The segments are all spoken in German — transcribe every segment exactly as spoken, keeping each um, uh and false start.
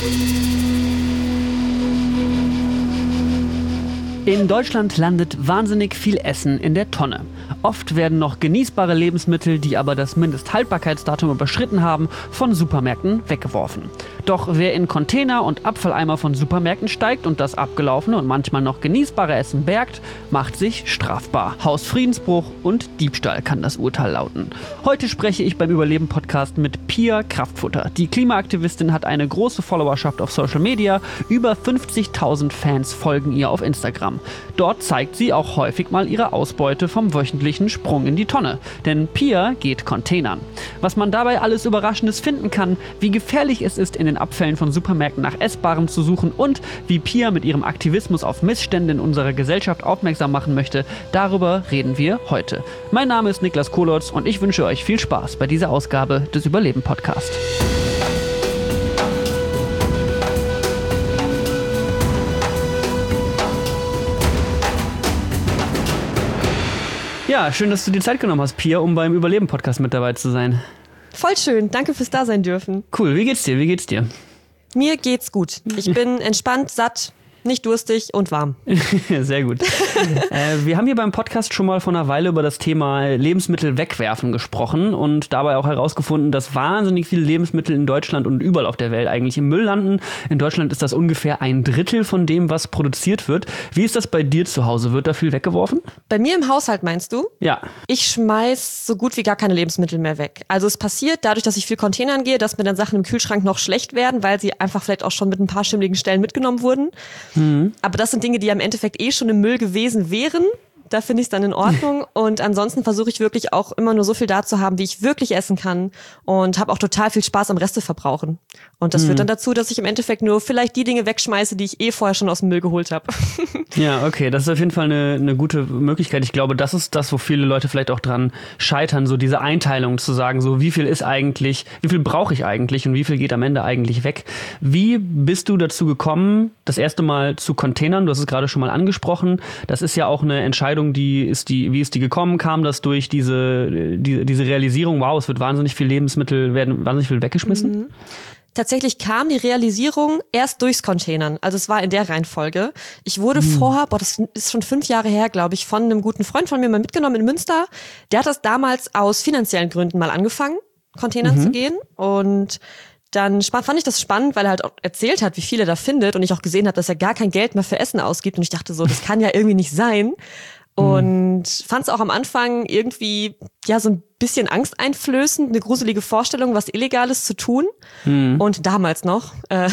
In Deutschland landet wahnsinnig viel Essen in der Tonne. Oft werden noch genießbare Lebensmittel, die aber das Mindesthaltbarkeitsdatum überschritten haben, von Supermärkten weggeworfen. Doch wer in Container und Abfalleimer von Supermärkten steigt und das abgelaufene und manchmal noch genießbare Essen bergt, macht sich strafbar. Hausfriedensbruch und Diebstahl kann das Urteil lauten. Heute spreche ich beim Überleben-Podcast mit Pia Kraftfutter. Die Klimaaktivistin hat eine große Followerschaft auf Social Media. Über fünfzigtausend Fans folgen ihr auf Instagram. Dort zeigt sie auch häufig mal ihre Ausbeute vom wöchentlichen Sprung in die Tonne. Denn Pia geht Containern. Was man dabei alles Überraschendes finden kann, wie gefährlich es ist, in den Abfällen von Supermärkten nach Essbarem zu suchen und wie Pia mit ihrem Aktivismus auf Missstände in unserer Gesellschaft aufmerksam machen möchte, darüber reden wir heute. Mein Name ist Niklas Kolotz und ich wünsche euch viel Spaß bei dieser Ausgabe des Überleben-Podcasts. Ja, schön, dass du dir Zeit genommen hast, Pia, um beim Überleben-Podcast mit dabei zu sein. Voll schön, danke fürs Dasein dürfen. Cool, wie geht's dir, wie geht's dir? Mir geht's gut. Ich bin entspannt, satt, nicht durstig und warm. Sehr gut. äh, wir haben hier beim Podcast schon mal vor einer Weile über das Thema Lebensmittel wegwerfen gesprochen und dabei auch herausgefunden, dass wahnsinnig viele Lebensmittel in Deutschland und überall auf der Welt eigentlich im Müll landen. In Deutschland ist das ungefähr ein Drittel von dem, was produziert wird. Wie ist das bei dir zu Hause? Wird da viel weggeworfen? Bei mir im Haushalt meinst du? Ja. Ich schmeiß so gut wie gar keine Lebensmittel mehr weg. Also es passiert dadurch, dass ich viel Containern gehe, dass mir dann Sachen im Kühlschrank noch schlecht werden, weil sie einfach vielleicht auch schon mit ein paar schimmligen Stellen mitgenommen wurden. Mhm. Aber das sind Dinge, die ja im Endeffekt eh schon im Müll gewesen wären. Da finde ich es dann in Ordnung. Und ansonsten versuche ich wirklich auch immer nur so viel da zu haben, wie ich wirklich essen kann. Und habe auch total viel Spaß am Resteverbrauchen. Und das mhm. führt dann dazu, dass ich im Endeffekt nur vielleicht die Dinge wegschmeiße, die ich eh vorher schon aus dem Müll geholt habe. Ja, okay. Das ist auf jeden Fall eine, eine gute Möglichkeit. Ich glaube, das ist das, wo viele Leute vielleicht auch dran scheitern, so diese Einteilung zu sagen, so wie viel ist eigentlich, wie viel brauche ich eigentlich und wie viel geht am Ende eigentlich weg. Wie bist du dazu gekommen, das erste Mal zu Containern? Du hast es gerade schon mal angesprochen. Das ist ja auch eine Entscheidung, die ist die, wie ist die gekommen? Kam das durch diese, die, diese Realisierung, wow, es wird wahnsinnig viel Lebensmittel, werden wahnsinnig viel weggeschmissen? Mhm. Tatsächlich kam die Realisierung erst durchs Containern. Also es war in der Reihenfolge. Ich wurde mhm. vorher, boah, das ist schon fünf Jahre her, glaube ich, von einem guten Freund von mir mal mitgenommen in Münster. Der hat das damals aus finanziellen Gründen mal angefangen, Containern mhm. zu gehen. Und dann fand ich das spannend, weil er halt auch erzählt hat, wie viel er da findet. Und ich auch gesehen habe, dass er gar kein Geld mehr für Essen ausgibt. Und ich dachte so, das kann ja irgendwie nicht sein. Und fand es auch am Anfang irgendwie ja so ein bisschen angsteinflößend, eine gruselige Vorstellung, was Illegales zu tun. Mhm. Und damals noch, äh,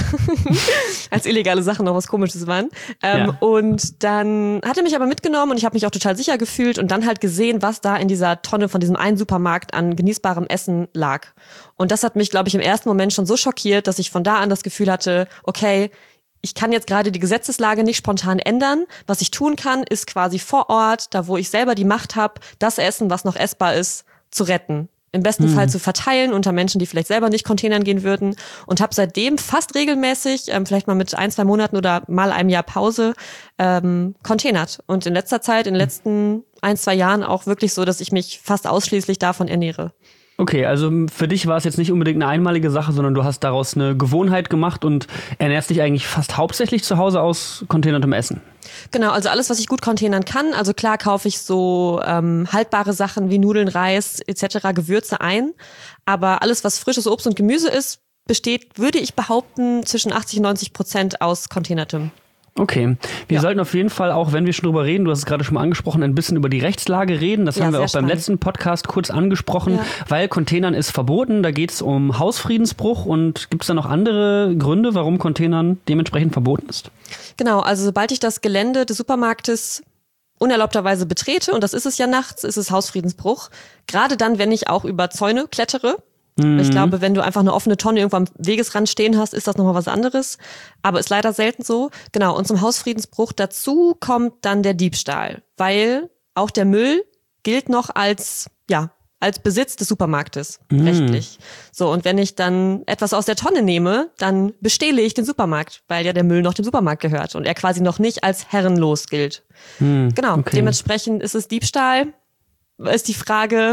als illegale Sachen noch was Komisches waren. Ähm, ja. Und dann hat er mich aber mitgenommen und ich habe mich auch total sicher gefühlt und dann halt gesehen, was da in dieser Tonne von diesem einen Supermarkt an genießbarem Essen lag. Und das hat mich, glaube ich, im ersten Moment schon so schockiert, dass ich von da an das Gefühl hatte, okay, ich kann jetzt gerade die Gesetzeslage nicht spontan ändern. Was ich tun kann, ist quasi vor Ort, da wo ich selber die Macht habe, das Essen, was noch essbar ist, zu retten. Im besten mhm. Fall zu verteilen unter Menschen, die vielleicht selber nicht Containern gehen würden. Und habe seitdem fast regelmäßig, ähm, vielleicht mal mit ein, zwei Monaten oder mal einem Jahr Pause, ähm, containert. Und in letzter Zeit, in den letzten ein, zwei Jahren auch wirklich so, dass ich mich fast ausschließlich davon ernähre. Okay, also für dich war es jetzt nicht unbedingt eine einmalige Sache, sondern du hast daraus eine Gewohnheit gemacht und ernährst dich eigentlich fast hauptsächlich zu Hause aus containertem Essen. Genau, also alles, was ich gut containern kann. Also klar kaufe ich so ähm, haltbare Sachen wie Nudeln, Reis et cetera, Gewürze ein. Aber alles, was frisches Obst und Gemüse ist, besteht, würde ich behaupten, zwischen achtzig und neunzig Prozent aus containertem. Okay, wir ja. sollten auf jeden Fall auch, wenn wir schon drüber reden, du hast es gerade schon mal angesprochen, ein bisschen über die Rechtslage reden. Das ja, haben wir auch spannend. beim letzten Podcast kurz angesprochen, ja. weil Containern ist verboten. Da geht es um Hausfriedensbruch. Und gibt es da noch andere Gründe, warum Containern dementsprechend verboten ist? Genau, also sobald ich das Gelände des Supermarktes unerlaubterweise betrete, und das ist es ja nachts, ist es Hausfriedensbruch. Gerade dann, wenn ich auch über Zäune klettere. Ich glaube, wenn du einfach eine offene Tonne irgendwo am Wegesrand stehen hast, ist das nochmal was anderes. Aber ist leider selten so. Genau, und zum Hausfriedensbruch dazu kommt dann der Diebstahl. Weil auch der Müll gilt noch als, ja, als Besitz des Supermarktes, mhm. rechtlich. So, und wenn ich dann etwas aus der Tonne nehme, dann bestehle ich den Supermarkt, weil ja der Müll noch dem Supermarkt gehört und er quasi noch nicht als herrenlos gilt. Mhm. Genau, okay. Dementsprechend ist es Diebstahl. Ist die Frage,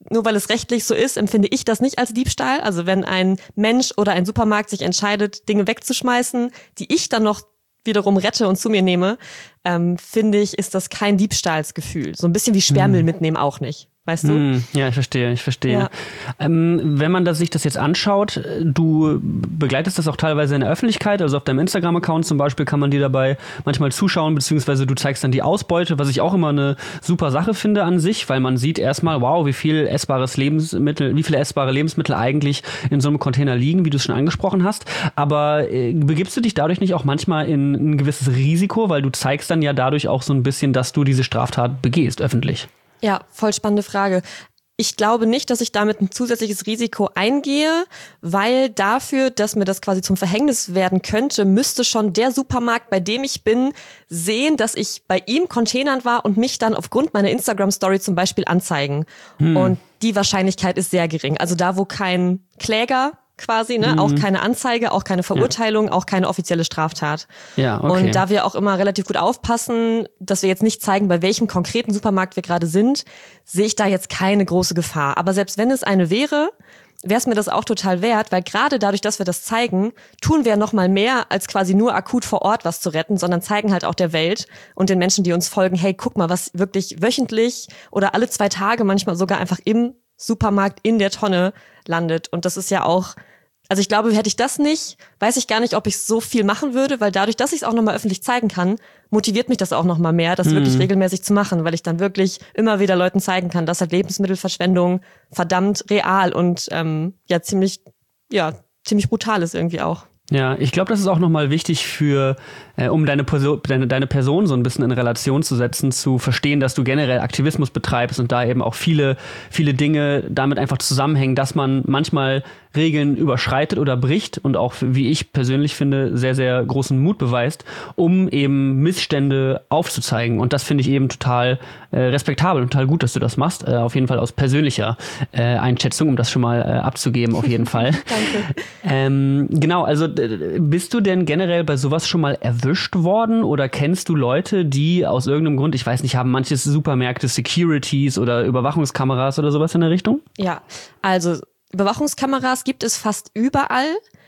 nur weil es rechtlich so ist, empfinde ich das nicht als Diebstahl. Also wenn ein Mensch oder ein Supermarkt sich entscheidet, Dinge wegzuschmeißen, die ich dann noch wiederum rette und zu mir nehme, ähm, finde ich, ist das kein Diebstahlsgefühl. So ein bisschen wie Sperrmüll hm. mitnehmen auch nicht. Weißt du? Hm, ja, ich verstehe, ich verstehe. Ja. Ähm, wenn man das, sich das jetzt anschaut, du begleitest das auch teilweise in der Öffentlichkeit, also auf deinem Instagram-Account zum Beispiel kann man dir dabei manchmal zuschauen, beziehungsweise du zeigst dann die Ausbeute, was ich auch immer eine super Sache finde an sich, weil man sieht erstmal, wow, wie viel essbares Lebensmittel, wie viele essbare Lebensmittel eigentlich in so einem Container liegen, wie du es schon angesprochen hast. Aber äh, begibst du dich dadurch nicht auch manchmal in ein gewisses Risiko, weil du zeigst dann ja dadurch auch so ein bisschen, dass du diese Straftat begehst, öffentlich? Ja, voll spannende Frage. Ich glaube nicht, dass ich damit ein zusätzliches Risiko eingehe, weil dafür, dass mir das quasi zum Verhängnis werden könnte, müsste schon der Supermarkt, bei dem ich bin, sehen, dass ich bei ihm Containern war und mich dann aufgrund meiner Instagram-Story zum Beispiel anzeigen. Hm. Und die Wahrscheinlichkeit ist sehr gering. Also da, wo kein Kläger quasi, ne, mhm. auch keine Anzeige, auch keine Verurteilung, ja. auch keine offizielle Straftat. Ja, okay. Und da wir auch immer relativ gut aufpassen, dass wir jetzt nicht zeigen, bei welchem konkreten Supermarkt wir gerade sind, sehe ich da jetzt keine große Gefahr. Aber selbst wenn es eine wäre, wäre es mir das auch total wert, weil gerade dadurch, dass wir das zeigen, tun wir noch mal mehr, als quasi nur akut vor Ort was zu retten, sondern zeigen halt auch der Welt und den Menschen, die uns folgen, hey, guck mal, was wirklich wöchentlich oder alle zwei Tage manchmal sogar einfach im Supermarkt in der Tonne landet. Und das ist ja auch, also ich glaube, hätte ich das nicht, weiß ich gar nicht, ob ich so viel machen würde, weil dadurch, dass ich es auch nochmal öffentlich zeigen kann, motiviert mich das auch nochmal mehr, das hm. wirklich regelmäßig zu machen, weil ich dann wirklich immer wieder Leuten zeigen kann, dass halt Lebensmittelverschwendung verdammt real und ähm, ja ziemlich, ja ziemlich brutal ist irgendwie auch. Ja, ich glaube, das ist auch nochmal wichtig für, äh, um deine, Perso- deine, deine Person so ein bisschen in Relation zu setzen, zu verstehen, dass du generell Aktivismus betreibst und da eben auch viele, viele Dinge damit einfach zusammenhängen, dass man manchmal Regeln überschreitet oder bricht und auch, wie ich persönlich finde, sehr, sehr großen Mut beweist, um eben Missstände aufzuzeigen. Und das finde ich eben total äh, respektabel und total gut, dass du das machst. Äh, auf jeden Fall aus persönlicher äh, Einschätzung, um das schon mal äh, abzugeben, auf jeden Fall. Danke. Ähm, genau, also d- bist du denn generell bei sowas schon mal erwischt worden oder kennst du Leute, die aus irgendeinem Grund, ich weiß nicht, haben manche Supermärkte Securities oder Überwachungskameras oder sowas in der Richtung? Ja, also Überwachungskameras gibt es fast überall,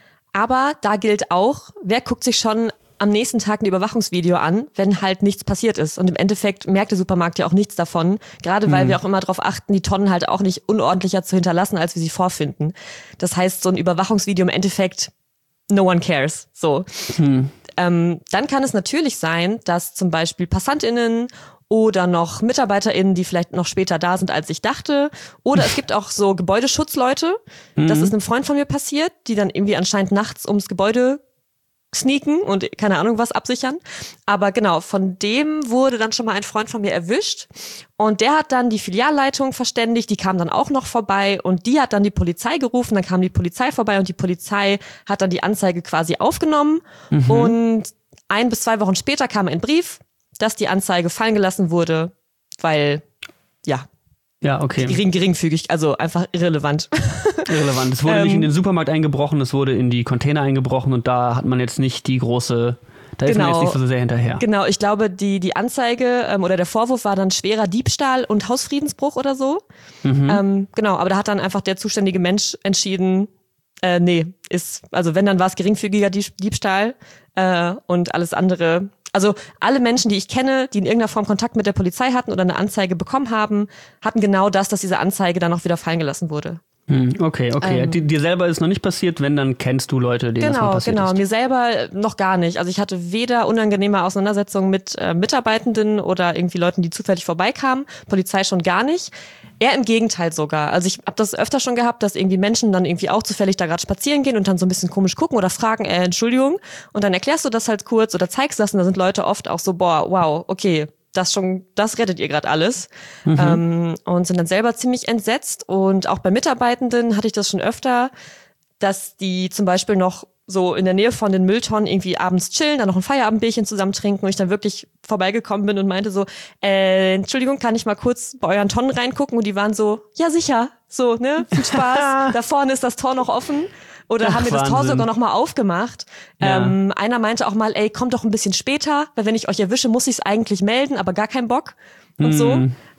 aber da gilt auch, wer guckt sich schon am nächsten Tag ein Überwachungsvideo an, wenn halt nichts passiert ist. Und im Endeffekt merkt der Supermarkt ja auch nichts davon, gerade weil mhm. wir auch immer darauf achten, die Tonnen halt auch nicht unordentlicher zu hinterlassen, als wir sie vorfinden. Das heißt, so ein Überwachungsvideo im Endeffekt, no one cares. So. Mhm. Ähm, dann kann es natürlich sein, dass zum Beispiel PassantInnen oder noch MitarbeiterInnen, die vielleicht noch später da sind, als ich dachte. Oder es gibt auch so Gebäudeschutzleute. Mhm. Das ist einem Freund von mir passiert, die dann irgendwie anscheinend nachts ums Gebäude sneaken und keine Ahnung was absichern. Aber genau, von dem wurde dann schon mal ein Freund von mir erwischt. Und der hat dann die Filialleitung verständigt, die kam dann auch noch vorbei und die hat dann die Polizei gerufen. Dann kam die Polizei vorbei und die Polizei hat dann die Anzeige quasi aufgenommen. Mhm. Und ein bis zwei Wochen später kam ein Brief, dass die Anzeige fallen gelassen wurde, weil, ja, ja, okay. gering, geringfügig, also einfach irrelevant. Irrelevant. Es wurde ähm, nicht in den Supermarkt eingebrochen, es wurde in die Container eingebrochen und da hat man jetzt nicht die große, da ist genau, man jetzt nicht so sehr hinterher. Genau, ich glaube, die, die Anzeige ähm, oder der Vorwurf war dann schwerer Diebstahl und Hausfriedensbruch oder so. Mhm. Ähm, genau, aber da hat dann einfach der zuständige Mensch entschieden, äh, nee, ist, also wenn, dann war es geringfügiger Diebstahl äh, und alles andere. Also alle Menschen, die ich kenne, die in irgendeiner Form Kontakt mit der Polizei hatten oder eine Anzeige bekommen haben, hatten genau das, dass diese Anzeige dann auch wieder fallen gelassen wurde. Hm, okay, okay. Ähm, dir selber ist noch nicht passiert, wenn, dann kennst du Leute, denen genau, das mal passiert genau. ist. Genau, mir selber noch gar nicht. Also ich hatte weder unangenehme Auseinandersetzungen mit äh, Mitarbeitenden oder irgendwie Leuten, die zufällig vorbeikamen. Polizei schon gar nicht. Eher im Gegenteil sogar. Also ich habe das öfter schon gehabt, dass irgendwie Menschen dann irgendwie auch zufällig da gerade spazieren gehen und dann so ein bisschen komisch gucken oder fragen, äh, Entschuldigung. Und dann erklärst du das halt kurz oder zeigst das und da sind Leute oft auch so, boah, wow, okay, das schon, das rettet ihr gerade alles. Mhm. Ähm, und sind dann selber ziemlich entsetzt. Und auch bei Mitarbeitenden hatte ich das schon öfter, dass die zum Beispiel noch so in der Nähe von den Mülltonnen irgendwie abends chillen, dann noch ein Feierabendbierchen zusammen trinken und ich dann wirklich vorbeigekommen bin und meinte so, äh, Entschuldigung, kann ich mal kurz bei euren Tonnen reingucken? Und die waren so, ja sicher, so, ne, viel Spaß, da vorne ist das Tor noch offen. Oder Ach, haben wir das Tor sogar noch mal aufgemacht. Ja. Ähm, einer meinte auch mal, ey, kommt doch ein bisschen später, weil wenn ich euch erwische, muss ich es eigentlich melden, aber gar keinen Bock und mm. so.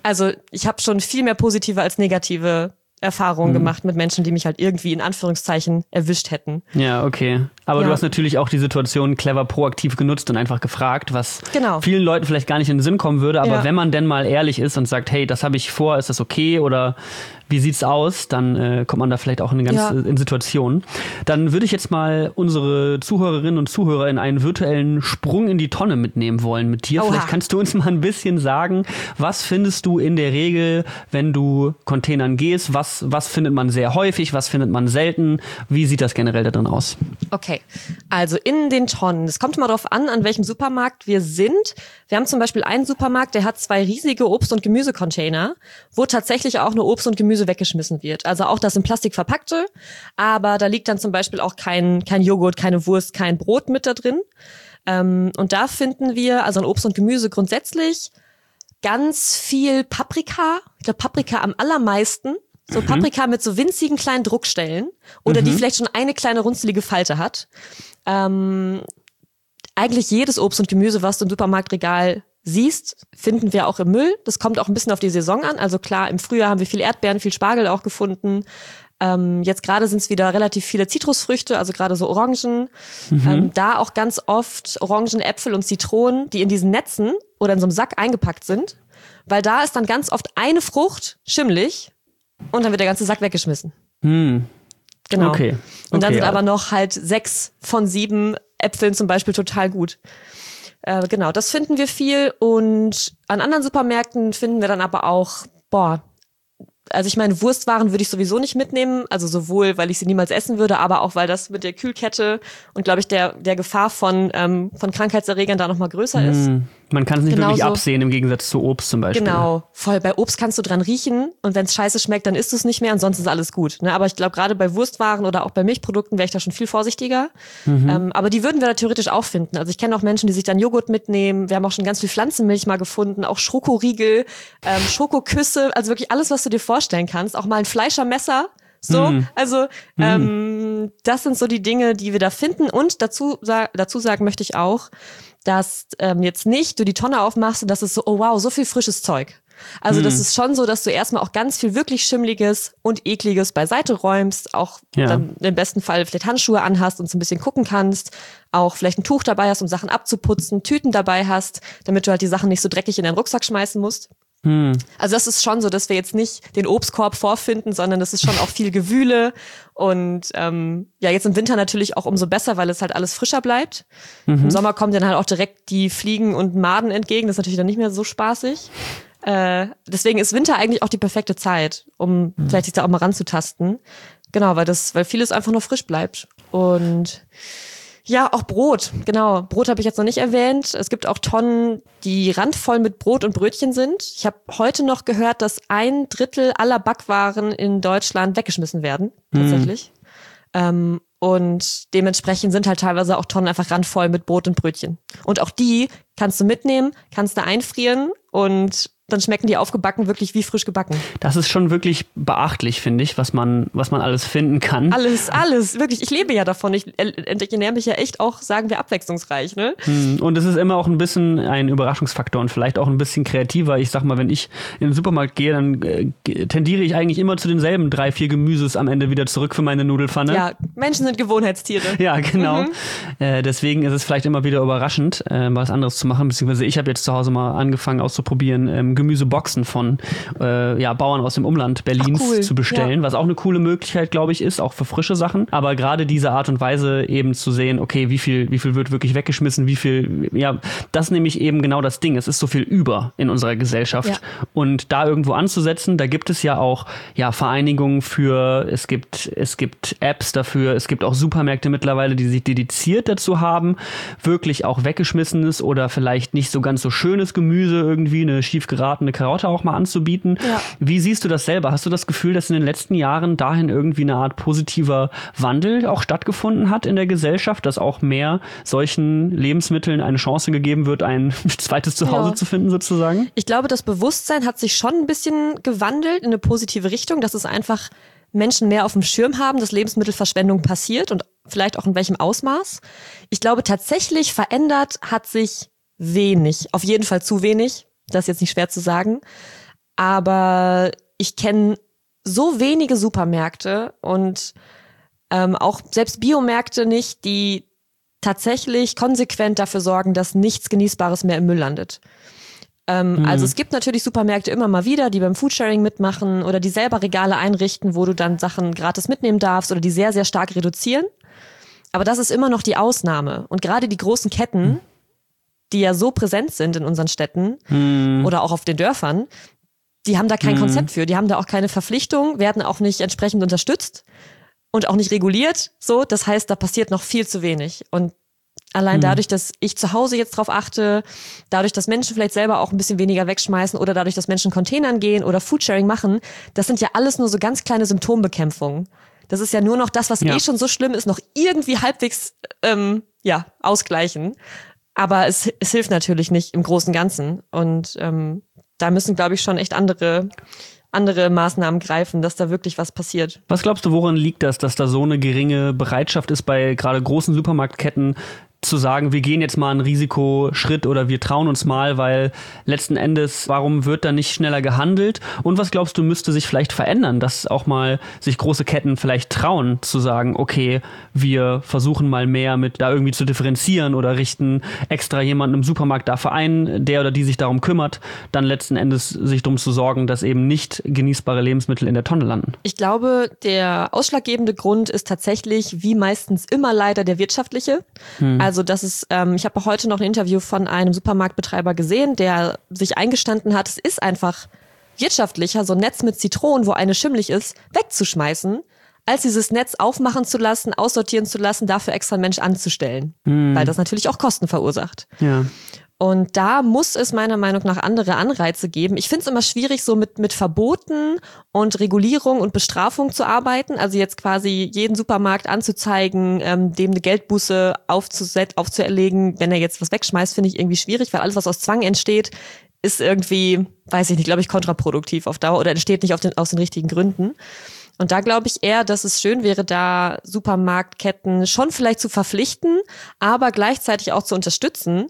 Also ich habe schon viel mehr positive als negative Erfahrungen mhm. gemacht mit Menschen, die mich halt irgendwie in Anführungszeichen erwischt hätten. Ja, okay. Aber ja. du hast natürlich auch die Situation clever proaktiv genutzt und einfach gefragt, was genau. vielen Leuten vielleicht gar nicht in den Sinn kommen würde. Aber ja. wenn man denn mal ehrlich ist und sagt, hey, das habe ich vor, ist das okay oder wie sieht's aus, dann äh, kommt man da vielleicht auch in eine ganz ja. in Situationen. Dann würde ich jetzt mal unsere Zuhörerinnen und Zuhörer in einen virtuellen Sprung in die Tonne mitnehmen wollen mit dir. Oha. Vielleicht kannst du uns mal ein bisschen sagen, was findest du in der Regel, wenn du Containern gehst? Was, was findet man sehr häufig? Was findet man selten? Wie sieht das generell da drin aus? Okay, also in den Tonnen. Es kommt mal darauf an, an welchem Supermarkt wir sind. Wir haben zum Beispiel einen Supermarkt, der hat zwei riesige Obst- und Gemüsecontainer, wo tatsächlich auch nur Obst und Gemüse weggeschmissen wird. Also auch das in Plastik verpackte, aber da liegt dann zum Beispiel auch kein, kein Joghurt, keine Wurst, kein Brot mit da drin. Ähm, und da finden wir, also an Obst und Gemüse grundsätzlich, ganz viel Paprika. Ich glaube Paprika am allermeisten. So Paprika mit so winzigen kleinen Druckstellen oder mhm. die vielleicht schon eine kleine runzelige Falte hat. Ähm, eigentlich jedes Obst und Gemüse, was du im Supermarktregal siehst, finden wir auch im Müll. Das kommt auch ein bisschen auf die Saison an. Also klar, im Frühjahr haben wir viel Erdbeeren, viel Spargel auch gefunden. Ähm, jetzt gerade sind es wieder relativ viele Zitrusfrüchte, also gerade so Orangen. Mhm. Ähm, da auch ganz oft Orangen, Äpfel und Zitronen, die in diesen Netzen oder in so einem Sack eingepackt sind. Weil da ist dann ganz oft eine Frucht schimmelig und dann wird der ganze Sack weggeschmissen. Hm. Genau. Okay. Okay. Und dann sind ja. aber noch halt sechs von sieben Äpfeln zum Beispiel total gut. Äh, genau, das finden wir viel. Und an anderen Supermärkten finden wir dann aber auch, boah, also ich meine, Wurstwaren würde ich sowieso nicht mitnehmen, also sowohl, weil ich sie niemals essen würde, aber auch, weil das mit der Kühlkette und, glaube ich, der der Gefahr von ähm, von Krankheitserregern da nochmal größer ist. Mm, man kann es nicht Genauso. wirklich absehen, im Gegensatz zu Obst zum Beispiel. Genau, voll. Bei Obst kannst du dran riechen und wenn es scheiße schmeckt, dann isst du es nicht mehr, ansonsten ist alles gut. Ne? Aber ich glaube, gerade bei Wurstwaren oder auch bei Milchprodukten wäre ich da schon viel vorsichtiger. Mhm. Ähm, aber die würden wir da theoretisch auch finden. Also ich kenne auch Menschen, die sich dann Joghurt mitnehmen. Wir haben auch schon ganz viel Pflanzenmilch mal gefunden, auch Schokoriegel, ähm, Schokoküsse, also wirklich alles, was du dir vorstellen kannst. Auch mal ein Fleischermesser. So, mm. also mm. ähm, das sind so die Dinge, die wir da finden. Und dazu, sa- dazu sagen möchte ich auch, dass ähm, jetzt nicht du die Tonne aufmachst und das ist so, oh wow, so viel frisches Zeug. Also mm. das ist schon so, dass du erstmal auch ganz viel wirklich Schimmliges und Ekliges beiseite räumst, auch ja. dann im besten Fall vielleicht Handschuhe anhast und so ein bisschen gucken kannst, auch vielleicht ein Tuch dabei hast, um Sachen abzuputzen, Tüten dabei hast, damit du halt die Sachen nicht so dreckig in deinen Rucksack schmeißen musst. Hm. Also das ist schon so, dass wir jetzt nicht den Obstkorb vorfinden, sondern das ist schon auch viel Gewühle und ähm, ja, jetzt im Winter natürlich auch umso besser, weil es halt alles frischer bleibt. Mhm. Im Sommer kommen dann halt auch direkt die Fliegen und Maden entgegen, das ist natürlich dann nicht mehr so spaßig. Äh, deswegen ist Winter eigentlich auch die perfekte Zeit, um mhm. vielleicht sich da auch mal ranzutasten. Genau, weil das, weil vieles einfach noch frisch bleibt. Und ja, auch Brot, genau. Brot habe ich jetzt noch nicht erwähnt. Es gibt auch Tonnen, die randvoll mit Brot und Brötchen sind. Ich habe heute noch gehört, dass ein Drittel aller Backwaren in Deutschland weggeschmissen werden, tatsächlich. Mhm. Ähm, und dementsprechend sind halt teilweise auch Tonnen einfach randvoll mit Brot und Brötchen. Und auch die kannst du mitnehmen, kannst du einfrieren und dann schmecken die aufgebacken wirklich wie frisch gebacken. Das ist schon wirklich beachtlich, finde ich, was man, was man alles finden kann. Alles, alles, wirklich. Ich lebe ja davon. Ich ernähre mich ja echt auch, sagen wir, abwechslungsreich, ne? Und es ist immer auch ein bisschen ein Überraschungsfaktor und vielleicht auch ein bisschen kreativer. Ich sag mal, wenn ich in den Supermarkt gehe, dann äh, tendiere ich eigentlich immer zu denselben drei, vier Gemüses am Ende wieder zurück für meine Nudelfanne. Ja, Menschen sind Gewohnheitstiere. Ja, genau. Mhm. Äh, deswegen ist es vielleicht immer wieder überraschend, äh, was anderes zu machen. Beziehungsweise ich habe jetzt zu Hause mal angefangen auszuprobieren, ähm, Gemüseboxen von äh, ja, Bauern aus dem Umland Berlins cool. zu bestellen, ja. was auch eine coole Möglichkeit, glaube ich, ist, auch für frische Sachen. Aber gerade diese Art und Weise eben zu sehen, okay, wie viel, wie viel wird wirklich weggeschmissen, wie viel, ja, das ist nämlich eben genau das Ding. Es ist so viel über in unserer Gesellschaft. Ja. Und da irgendwo anzusetzen, da gibt es ja auch ja, Vereinigungen für, es gibt, es gibt Apps dafür, es gibt auch Supermärkte mittlerweile, die sich dediziert dazu haben, wirklich auch weggeschmissenes oder vielleicht nicht so ganz so schönes Gemüse irgendwie, eine schief geratene Karotte auch mal anzubieten. Ja. Wie siehst du das selber? Hast du das Gefühl, dass in den letzten Jahren dahin irgendwie eine Art positiver Wandel auch stattgefunden hat in der Gesellschaft, dass auch mehr solchen Lebensmitteln eine Chance gegeben wird, ein zweites Zuhause ja. zu finden sozusagen? Ich glaube, das Bewusstsein hat sich schon ein bisschen gewandelt in eine positive Richtung, dass es einfach Menschen mehr auf dem Schirm haben, dass Lebensmittelverschwendung passiert und vielleicht auch in welchem Ausmaß. Ich glaube, tatsächlich verändert hat sich wenig, auf jeden Fall zu wenig. Das ist jetzt nicht schwer zu sagen. Aber ich kenne so wenige Supermärkte und ähm, auch selbst Biomärkte nicht, die tatsächlich konsequent dafür sorgen, dass nichts Genießbares mehr im Müll landet. Ähm, mhm. Also es gibt natürlich Supermärkte immer mal wieder, die beim Foodsharing mitmachen oder die selber Regale einrichten, wo du dann Sachen gratis mitnehmen darfst oder die sehr, sehr stark reduzieren. Aber das ist immer noch die Ausnahme. Und gerade die großen Ketten, mhm. die ja so präsent sind in unseren Städten mhm. oder auch auf den Dörfern, die haben da kein mhm. Konzept für. Die haben da auch keine Verpflichtung, werden auch nicht entsprechend unterstützt und auch nicht reguliert. So, das heißt, da passiert noch viel zu wenig. Und allein mhm. dadurch, dass ich zu Hause jetzt drauf achte, dadurch, dass Menschen vielleicht selber auch ein bisschen weniger wegschmeißen oder dadurch, dass Menschen Containern gehen oder Foodsharing machen, das sind ja alles nur so ganz kleine Symptombekämpfungen. Das ist ja nur noch das, was ja. eh schon so schlimm ist, noch irgendwie halbwegs ähm, ja ausgleichen. Aber es, es hilft natürlich nicht im Großen und Ganzen. Und ähm, da müssen, glaube ich, schon echt andere andere Maßnahmen greifen, dass da wirklich was passiert. Was glaubst du, woran liegt das, dass da so eine geringe Bereitschaft ist bei gerade großen Supermarktketten, zu sagen, wir gehen jetzt mal einen Risikoschritt oder wir trauen uns mal, weil letzten Endes, warum wird da nicht schneller gehandelt? Und was glaubst du, müsste sich vielleicht verändern, dass auch mal sich große Ketten vielleicht trauen, zu sagen, okay, wir versuchen mal mehr mit da irgendwie zu differenzieren oder richten extra jemanden im Supermarkt dafür ein, der oder die sich darum kümmert, dann letzten Endes sich darum zu sorgen, dass eben nicht genießbare Lebensmittel in der Tonne landen? Ich glaube, der ausschlaggebende Grund ist tatsächlich, wie meistens immer leider, der wirtschaftliche. Hm. Also das ist, ähm, ich habe auch heute noch ein Interview von einem Supermarktbetreiber gesehen, der sich eingestanden hat, es ist einfach wirtschaftlicher, so ein Netz mit Zitronen, wo eine schimmelig ist, wegzuschmeißen, als dieses Netz aufmachen zu lassen, aussortieren zu lassen, dafür extra einen Mensch anzustellen. Hm. Weil das natürlich auch Kosten verursacht. Ja. Und da muss es meiner Meinung nach andere Anreize geben. Ich finde es immer schwierig, so mit mit Verboten und Regulierung und Bestrafung zu arbeiten. Also jetzt quasi jeden Supermarkt anzuzeigen, ähm, dem eine Geldbuße aufzuset- aufzuerlegen, wenn er jetzt was wegschmeißt, finde ich irgendwie schwierig, weil alles, was aus Zwang entsteht, ist irgendwie, weiß ich nicht, glaube ich, kontraproduktiv auf Dauer oder entsteht nicht auf den, aus den richtigen Gründen. Und da glaube ich eher, dass es schön wäre, da Supermarktketten schon vielleicht zu verpflichten, aber gleichzeitig auch zu unterstützen,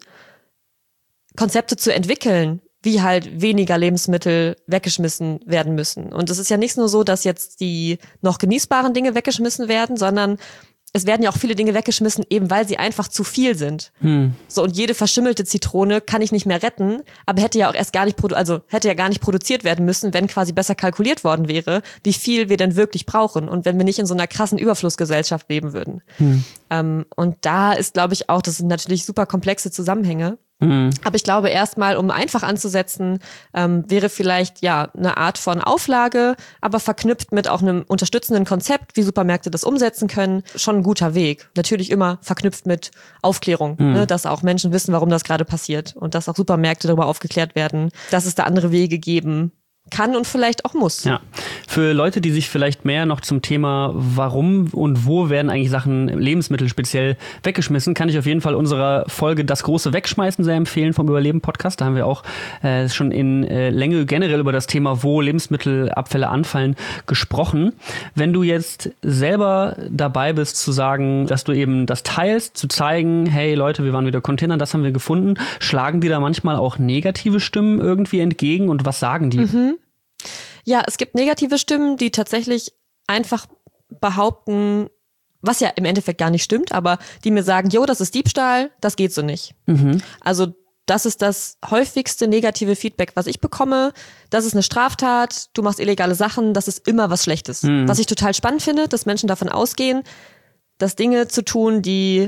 Konzepte zu entwickeln, wie halt weniger Lebensmittel weggeschmissen werden müssen. Und es ist ja nicht nur so, dass jetzt die noch genießbaren Dinge weggeschmissen werden, sondern es werden ja auch viele Dinge weggeschmissen, eben weil sie einfach zu viel sind. Hm. So, und jede verschimmelte Zitrone kann ich nicht mehr retten, aber hätte ja auch erst gar nicht produ- also hätte ja gar nicht produziert werden müssen, wenn quasi besser kalkuliert worden wäre, wie viel wir denn wirklich brauchen und wenn wir nicht in so einer krassen Überflussgesellschaft leben würden. Hm. Ähm, und da ist, glaube ich, auch, das sind natürlich super komplexe Zusammenhänge. Mhm. Aber ich glaube, erstmal, um einfach anzusetzen, ähm, wäre vielleicht ja eine Art von Auflage, aber verknüpft mit auch einem unterstützenden Konzept, wie Supermärkte das umsetzen können, schon ein guter Weg. Natürlich immer verknüpft mit Aufklärung, mhm. ne, dass auch Menschen wissen, warum das gerade passiert und dass auch Supermärkte darüber aufgeklärt werden, dass es da andere Wege geben kann und vielleicht auch muss. Ja, für Leute, die sich vielleicht mehr noch zum Thema warum und wo werden eigentlich Sachen, Lebensmittel speziell weggeschmissen, kann ich auf jeden Fall unserer Folge Das große Wegschmeißen sehr empfehlen vom Überleben-Podcast. Da haben wir auch äh, schon in äh, Länge generell über das Thema, wo Lebensmittelabfälle anfallen, gesprochen. Wenn du jetzt selber dabei bist zu sagen, dass du eben das teilst, zu zeigen, hey Leute, wir waren wieder Containern, das haben wir gefunden, schlagen dir da manchmal auch negative Stimmen irgendwie entgegen und was sagen die? Mhm. Ja, es gibt negative Stimmen, die tatsächlich einfach behaupten, was ja im Endeffekt gar nicht stimmt, aber die mir sagen, jo, das ist Diebstahl, das geht so nicht. Mhm. Also das ist das häufigste negative Feedback, was ich bekomme. Das ist eine Straftat, du machst illegale Sachen, das ist immer was Schlechtes. Mhm. Was ich total spannend finde, dass Menschen davon ausgehen, dass Dinge zu tun, die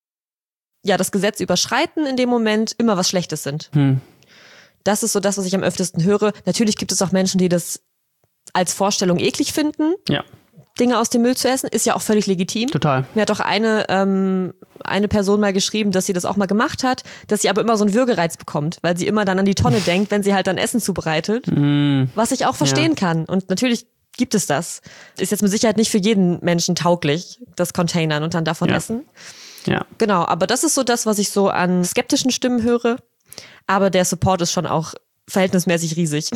ja das Gesetz überschreiten in dem Moment, immer was Schlechtes sind. Mhm. Das ist so das, was ich am öftesten höre. Natürlich gibt es auch Menschen, die das als Vorstellung eklig finden, ja. Dinge aus dem Müll zu essen. Ist ja auch völlig legitim. Total. Mir hat auch eine, ähm, eine Person mal geschrieben, dass sie das auch mal gemacht hat, dass sie aber immer so einen Würgereiz bekommt, weil sie immer dann an die Tonne denkt, wenn sie halt dann Essen zubereitet. Mm. Was ich auch verstehen ja. kann. Und natürlich gibt es das. Ist jetzt mit Sicherheit nicht für jeden Menschen tauglich, das Containern und dann davon ja. essen. Ja. Genau, aber das ist so das, was ich so an skeptischen Stimmen höre. Aber der Support ist schon auch verhältnismäßig riesig.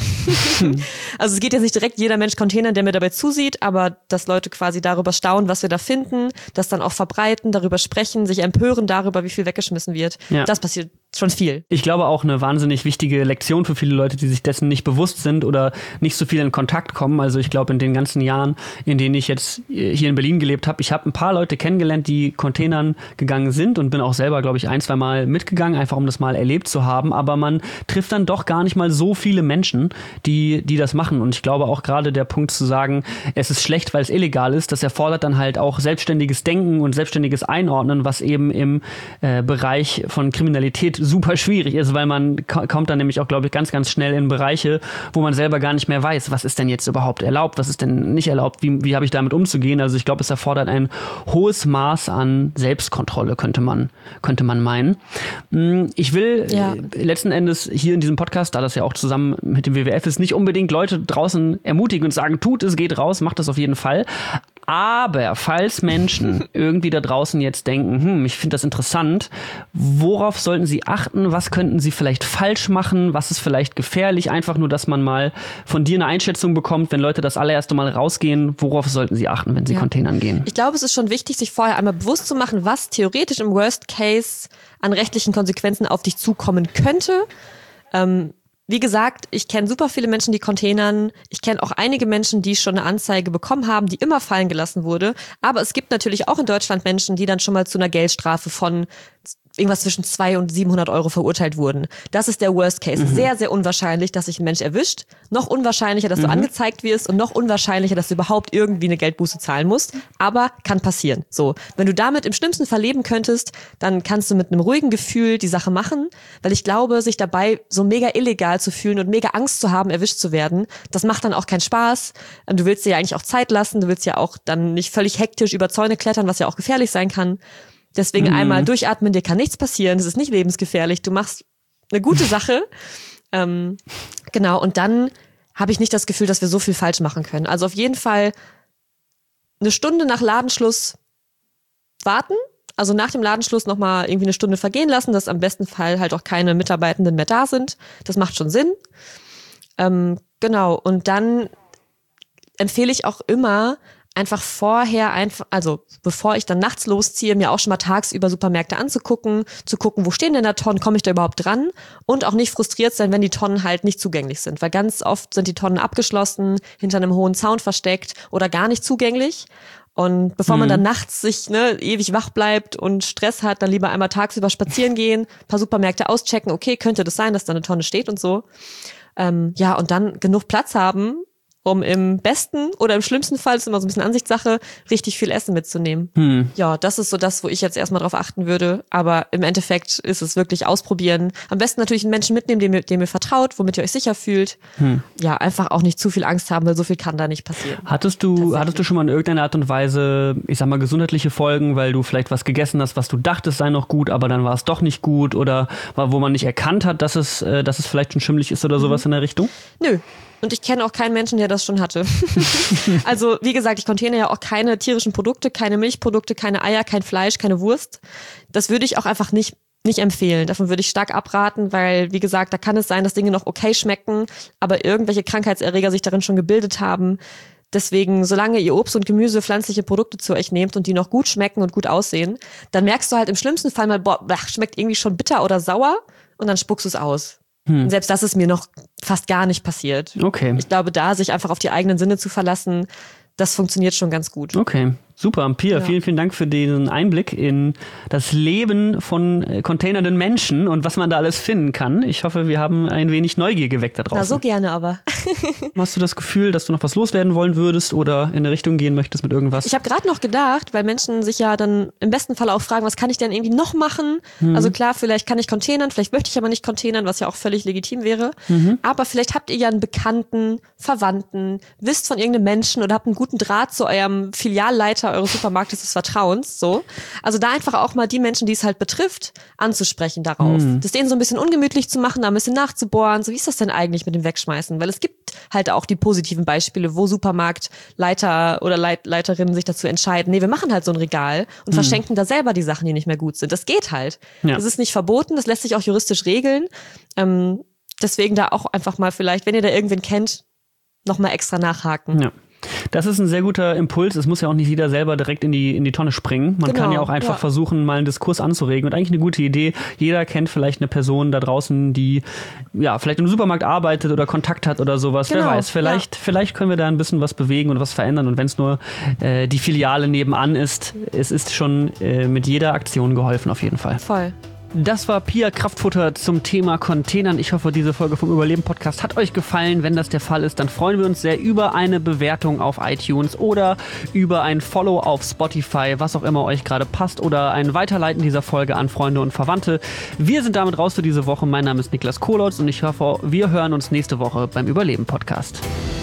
Also es geht jetzt nicht direkt jeder Mensch Containern, der mir dabei zusieht, aber dass Leute quasi darüber staunen, was wir da finden, das dann auch verbreiten, darüber sprechen, sich empören darüber, wie viel weggeschmissen wird. Ja. Das passiert schon viel. Ich glaube auch eine wahnsinnig wichtige Lektion für viele Leute, die sich dessen nicht bewusst sind oder nicht so viel in Kontakt kommen. Also ich glaube, in den ganzen Jahren, in denen ich jetzt hier in Berlin gelebt habe, ich habe ein paar Leute kennengelernt, die Containern gegangen sind und bin auch selber, glaube ich, ein, zwei Mal mitgegangen, einfach um das mal erlebt zu haben. Aber man trifft dann doch gar nicht mal so viele Menschen, die, die das machen. Und ich glaube auch gerade der Punkt zu sagen, es ist schlecht, weil es illegal ist, das erfordert dann halt auch selbstständiges Denken und selbstständiges Einordnen, was eben im äh, Bereich von Kriminalität super schwierig ist, weil man k- kommt dann nämlich auch, glaube ich, ganz, ganz schnell in Bereiche, wo man selber gar nicht mehr weiß, was ist denn jetzt überhaupt erlaubt, was ist denn nicht erlaubt, wie, wie habe ich damit umzugehen. Also ich glaube, es erfordert ein hohes Maß an Selbstkontrolle, könnte man, könnte man meinen. Ich will ja. äh, letzten Endes hier in diesem Podcast, da das ja auch zusammen mit dem W W F ist, nicht unbedingt Leute draußen ermutigen und sagen, tut es, geht raus, macht das auf jeden Fall. Aber falls Menschen irgendwie da draußen jetzt denken, hm, ich finde das interessant, worauf sollten sie achten? Was könnten sie vielleicht falsch machen? Was ist vielleicht gefährlich? Einfach nur, dass man mal von dir eine Einschätzung bekommt, wenn Leute das allererste Mal rausgehen, worauf sollten sie achten, wenn sie ja. Containern gehen? Ich glaube, es ist schon wichtig, sich vorher einmal bewusst zu machen, was theoretisch im Worst Case an rechtlichen Konsequenzen auf dich zukommen könnte. Ähm, Wie gesagt, ich kenne super viele Menschen, die Containern. Ich kenne auch einige Menschen, die schon eine Anzeige bekommen haben, die immer fallen gelassen wurde. Aber es gibt natürlich auch in Deutschland Menschen, die dann schon mal zu einer Geldstrafe von irgendwas zwischen zweihundert und siebenhundert Euro verurteilt wurden. Das ist der Worst Case. Mhm. Sehr, sehr unwahrscheinlich, dass sich ein Mensch erwischt. Noch unwahrscheinlicher, dass mhm. du angezeigt wirst und noch unwahrscheinlicher, dass du überhaupt irgendwie eine Geldbuße zahlen musst. Aber kann passieren. So, wenn du damit im schlimmsten Fall leben könntest, dann kannst du mit einem ruhigen Gefühl die Sache machen, weil ich glaube, sich dabei so mega illegal zu fühlen und mega Angst zu haben, erwischt zu werden, das macht dann auch keinen Spaß. Du willst dir ja eigentlich auch Zeit lassen, du willst ja auch dann nicht völlig hektisch über Zäune klettern, was ja auch gefährlich sein kann. Deswegen mhm. einmal durchatmen, dir kann nichts passieren, es ist nicht lebensgefährlich, du machst eine gute Sache. ähm, genau, und dann habe ich nicht das Gefühl, dass wir so viel falsch machen können. Also auf jeden Fall eine Stunde nach Ladenschluss warten, also nach dem Ladenschluss nochmal irgendwie eine Stunde vergehen lassen, dass am besten Fall halt auch keine Mitarbeitenden mehr da sind. Das macht schon Sinn. Ähm, genau, und dann empfehle ich auch immer, einfach vorher, einfach, also bevor ich dann nachts losziehe, mir auch schon mal tagsüber Supermärkte anzugucken, zu gucken, wo stehen denn da Tonnen, komme ich da überhaupt dran? Und auch nicht frustriert sein, wenn die Tonnen halt nicht zugänglich sind. Weil ganz oft sind die Tonnen abgeschlossen, hinter einem hohen Zaun versteckt oder gar nicht zugänglich. Und bevor man dann nachts sich ne, ewig wach bleibt und Stress hat, dann lieber einmal tagsüber spazieren gehen, ein paar Supermärkte auschecken, okay, könnte das sein, dass da eine Tonne steht und so. Ähm, ja, und dann genug Platz haben, um im besten oder im schlimmsten Fall, das ist immer so ein bisschen Ansichtssache, richtig viel Essen mitzunehmen. Hm. Ja, das ist so das, wo ich jetzt erstmal drauf achten würde. Aber im Endeffekt ist es wirklich ausprobieren. Am besten natürlich einen Menschen mitnehmen, dem ihr, dem ihr vertraut, womit ihr euch sicher fühlt. Hm. Ja, einfach auch nicht zu viel Angst haben, weil so viel kann da nicht passieren. Hattest du, hattest du schon mal in irgendeiner Art und Weise, ich sag mal, gesundheitliche Folgen, weil du vielleicht was gegessen hast, was du dachtest sei noch gut, aber dann war es doch nicht gut oder wo man nicht erkannt hat, dass es, dass es vielleicht schon schimmelig ist oder sowas mhm. in der Richtung? Nö. Und ich kenne auch keinen Menschen, der das schon hatte. Also, wie gesagt, ich container ja auch keine tierischen Produkte, keine Milchprodukte, keine Eier, kein Fleisch, keine Wurst. Das würde ich auch einfach nicht, nicht empfehlen. Davon würde ich stark abraten, weil, wie gesagt, da kann es sein, dass Dinge noch okay schmecken, aber irgendwelche Krankheitserreger sich darin schon gebildet haben. Deswegen, solange ihr Obst und Gemüse, pflanzliche Produkte zu euch nehmt und die noch gut schmecken und gut aussehen, dann merkst du halt im schlimmsten Fall mal, boah, schmeckt irgendwie schon bitter oder sauer und dann spuckst du es aus. Hm. Und selbst das ist mir noch fast gar nicht passiert. Okay. Ich glaube, da sich einfach auf die eigenen Sinne zu verlassen, das funktioniert schon ganz gut. Okay, super. Pia, ja. vielen, vielen Dank für den Einblick in das Leben von containernden Menschen und was man da alles finden kann. Ich hoffe, wir haben ein wenig Neugier geweckt da draußen. Na, so gerne aber. Hast du das Gefühl, dass du noch was loswerden wollen würdest oder in eine Richtung gehen möchtest mit irgendwas? Ich habe gerade noch gedacht, weil Menschen sich ja dann im besten Fall auch fragen, was kann ich denn irgendwie noch machen? Mhm. Also klar, vielleicht kann ich containern, vielleicht möchte ich aber nicht containern, was ja auch völlig legitim wäre. Mhm. Aber vielleicht habt ihr ja einen Bekannten, Verwandten, wisst von irgendeinem Menschen oder habt einen guten Draht zu eurem Filialleiter eures Supermarktes des Vertrauens. So. Also da einfach auch mal die Menschen, die es halt betrifft, anzusprechen darauf. Mhm. Das denen so ein bisschen ungemütlich zu machen, da ein bisschen nachzubohren. So, wie ist das denn eigentlich mit dem Wegschmeißen? Weil es gibt halt auch die positiven Beispiele, wo Supermarktleiter oder Leit- Leiterinnen sich dazu entscheiden, nee, wir machen halt so ein Regal und mhm. verschenken da selber die Sachen, die nicht mehr gut sind. Das geht halt. Ja. Das ist nicht verboten, das lässt sich auch juristisch regeln. Ähm, deswegen da auch einfach mal vielleicht, wenn ihr da irgendwen kennt, nochmal extra nachhaken. Ja. Das ist ein sehr guter Impuls. Es muss ja auch nicht jeder selber direkt in die, in die Tonne springen. Man Genau, kann ja auch einfach ja. versuchen, mal einen Diskurs anzuregen. Und eigentlich eine gute Idee. Jeder kennt vielleicht eine Person da draußen, die ja vielleicht im Supermarkt arbeitet oder Kontakt hat oder sowas. Genau, Wer weiß, vielleicht, ja. vielleicht können wir da ein bisschen was bewegen und was verändern. Und wenn es nur äh, die Filiale nebenan ist, es ist schon äh, mit jeder Aktion geholfen auf jeden Fall. Voll. Das war Pia Kraftfutter zum Thema Containern. Ich hoffe, diese Folge vom Überleben-Podcast hat euch gefallen. Wenn das der Fall ist, dann freuen wir uns sehr über eine Bewertung auf iTunes oder über ein Follow auf Spotify, was auch immer euch gerade passt, oder ein Weiterleiten dieser Folge an Freunde und Verwandte. Wir sind damit raus für diese Woche. Mein Name ist Niklas Kohlotz und ich hoffe, wir hören uns nächste Woche beim Überleben-Podcast.